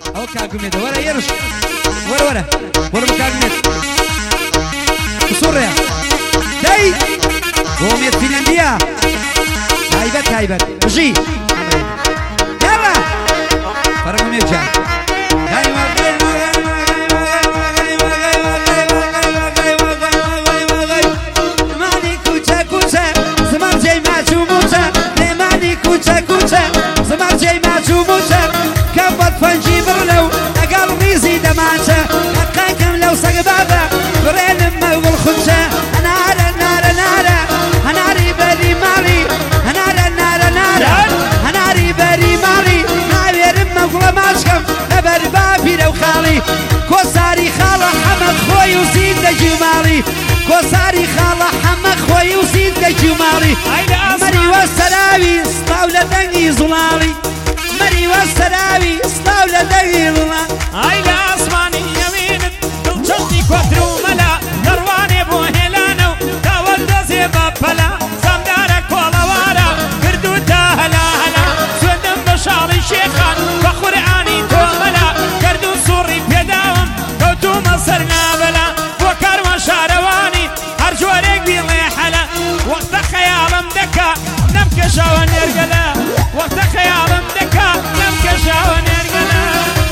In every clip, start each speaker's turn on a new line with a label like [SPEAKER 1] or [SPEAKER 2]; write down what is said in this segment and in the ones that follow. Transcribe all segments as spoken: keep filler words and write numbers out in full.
[SPEAKER 1] او كاكميت ورا يرش ورا ورا ورا كاكميت سوريا داي قوميت فنلنديا هايبت هايبت بجي يلا فرقهم يرجع
[SPEAKER 2] فنجي برلو أقل ريزي دمانسة أقاكم لو سقبابة برين مغل خنسة نارا نارا نارا هناري بري مالي نارا نارا نارا هناري بري مالي ناوير مغل ماسكم لبر بابي لو خالي كوساري خالة حمد خوي وزيد جمالي كوساري خالة حمد خوي وزيد جمالي مري والسلاوي سطاولة دني زلالي مري والسلاوي سطاولة دني زلالي
[SPEAKER 3] هاي لأسماني يمينك دلشتي كوترو ملا كرواني بو هلانو تاول دزي بابلا سمدارك والوارا كردو تاهلا هلا سودم بشاري شيخان بقرآني توملا كردو سوري بيداوم كوتو مصر نابلا وكار وشارواني هرجوريك بيلي حلا وقت خيالم دكا نمكشا ونرقلا وقت خيالم دكا نمكشا ونرقلا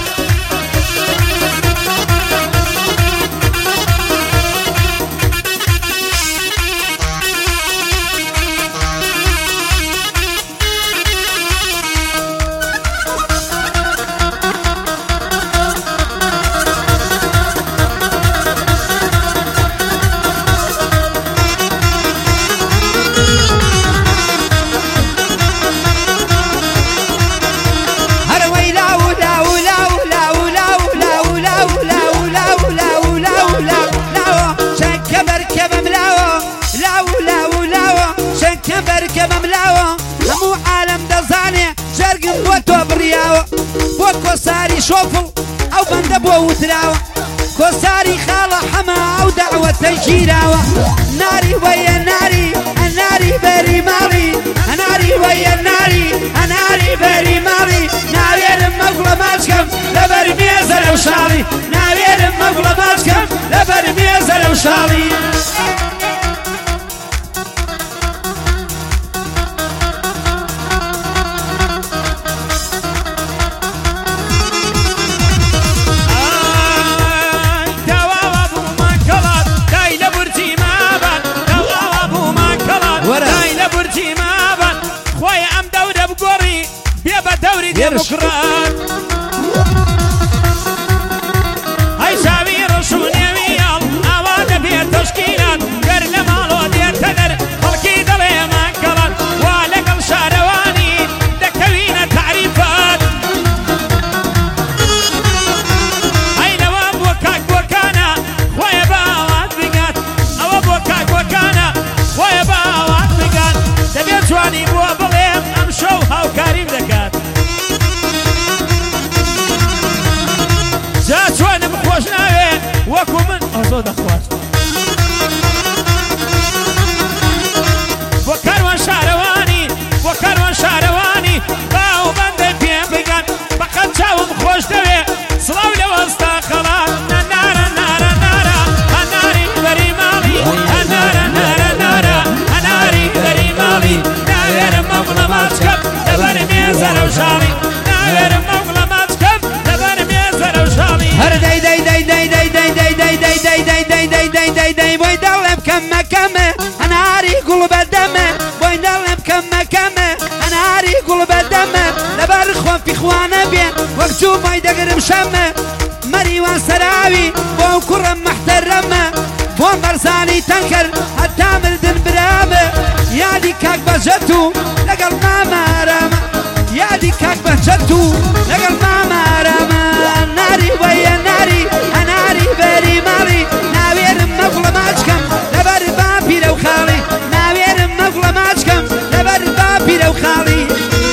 [SPEAKER 2] كوساري شوفل أو بندبو وتراوة كوساري خالة حما أو دعوة تنشيراوة ناري ويا ناري الناري بري مالي ناري ويا ناري الناري بري مالي ناري المغلى ماسكم لبر ميزر وشالي ناري المغلى ماسكم لبر ميزر وشالي
[SPEAKER 3] ديمقراط هاي ساوي رسولي ويال أواد بير تشكيلات قرن مالو دير تدر خلقي دلي ما انقلت والقل شارواني دكوين تعريفات هاي نواب وكاك وكانا خويا باوات بقات أواب وكاك وكانا خويا باوات بقات دبيت واني بوا بليم أمشوها وكريم دكات جات وانا بخوش ناوي وكو من أصود أخوات وكروان شارواني وكروان شارواني باو بندي بيان بقان بقد جاوم خوش ناوي صلاو لوسطا خلاص نارا نارا نارا هناري بري مالي هنارا نارا نارا هناري بري مالي ناوير مغلى ماتكب دبر ميزر وشالي ناوير مغلى ماتكب دبر ميزر وشالي
[SPEAKER 2] هر داي داي داي داي داي داي داي داي داي داي داي داي داي داي داي داي بوي دلم كم كم انا عاري قلب الدم بوي دلم كم كم انا عاري قلب الدم لبر خوان في خوانه بين وقتو باي دقرم شم مري وسراوي بو كرم محترم بو مرسالي تنكر التامر دن برام يا دي كاك بجتو لقل ما مرام يا دي كاك بجتو لقل ما مرام ناري ويا ناري ناري بري مالي ناوير مغلى ماجكم لبر بابي لو خالي ناوير مغلى ماجكم لبر بابي لو خالي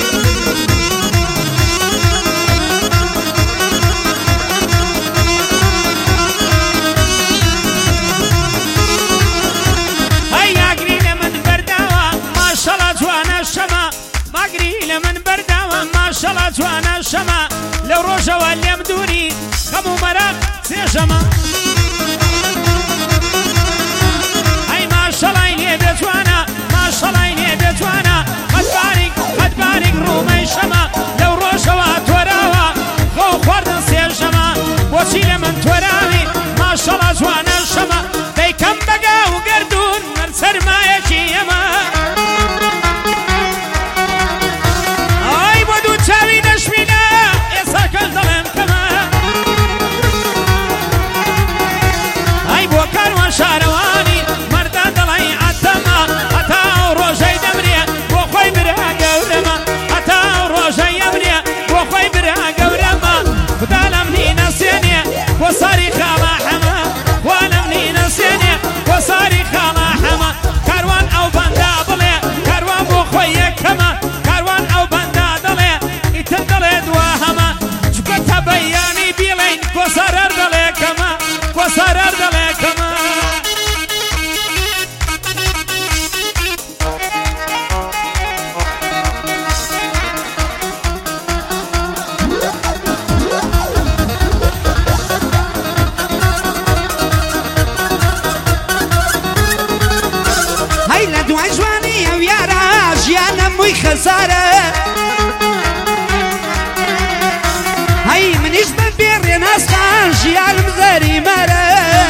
[SPEAKER 3] هيا قرينا من برداوة ما شاء الله جوانا الشما ما قرينا من برداوة ما شاء الله جوانا الشما لەو ڕۆژەوە لێم دووری خەم و مەراق سێژەمە ئەی ماشەڵای لێ بێجوانە ماشەڵای لێ بێجوانە قەتبارێک قەتبارێک ڕوومەی شەمە لەو ڕۆژەوە تۆراوە خۆ خواردن سێژەمە بۆچی لە من تۆراوی ماشەڵا جوانە شەمە دەیکەم بەگا و گەردوون من سەرمایەکی ئەمە ئای بۆ دوو چاوی دەشمینە ئێستا کەس دەڵێم کەمە ئای بۆ کاروان شارەوانی مەردان دەڵی عەتەمە هەتا ئەو ڕۆژەی دەمرێ بۆ خۆی برا گەورەمە هەتا ئەو ڕۆژەی ئەمرێ بۆ خۆی برا گەورەمە خدا لەمنی نەسێنێ بۆ ساری خاڵە حەمە وا لەمنی نەسێنێ بۆ ساری خاڵە حەمە کاروان ئەو بەندا بڵێ کاروان بۆ خۆی یەکەمە کاروان ئەو بەندا دەڵێ ئیتر دەڵێ دوا هەمە چکە تا بەیانی بیڵین بۆ سەرەر دەڵێ کەمە بۆ سەرەر دەڵێ کەمە
[SPEAKER 2] هەی لە دوای جوانی ئەو یارە ژیانە مووی خەسارە هەی منیش بە بێڕێ ناسخان ژیانم زەری مەرە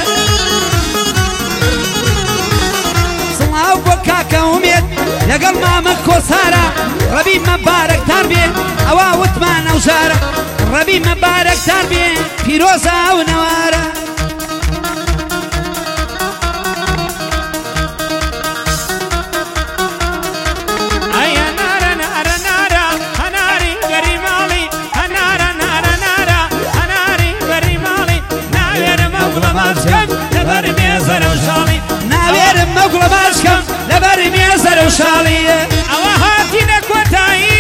[SPEAKER 2] سڵاو بۆ کاکە ئومێد لەگەڵ مامە کۆسارە ڕەبی مەبارەکتان بێ ئەوا وتمان ئەو ژارە ڕەبی مەبارەکتان بێ پیرۆزە ئەو نەوارە ناوێرم مەگوڵە باشکەم لەبەر مێزەر و شاڵیە
[SPEAKER 3] ئەوە هاتینە کۆتایی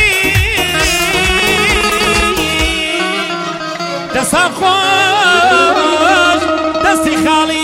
[SPEAKER 3] دەستان خۆش دەستی خاڵی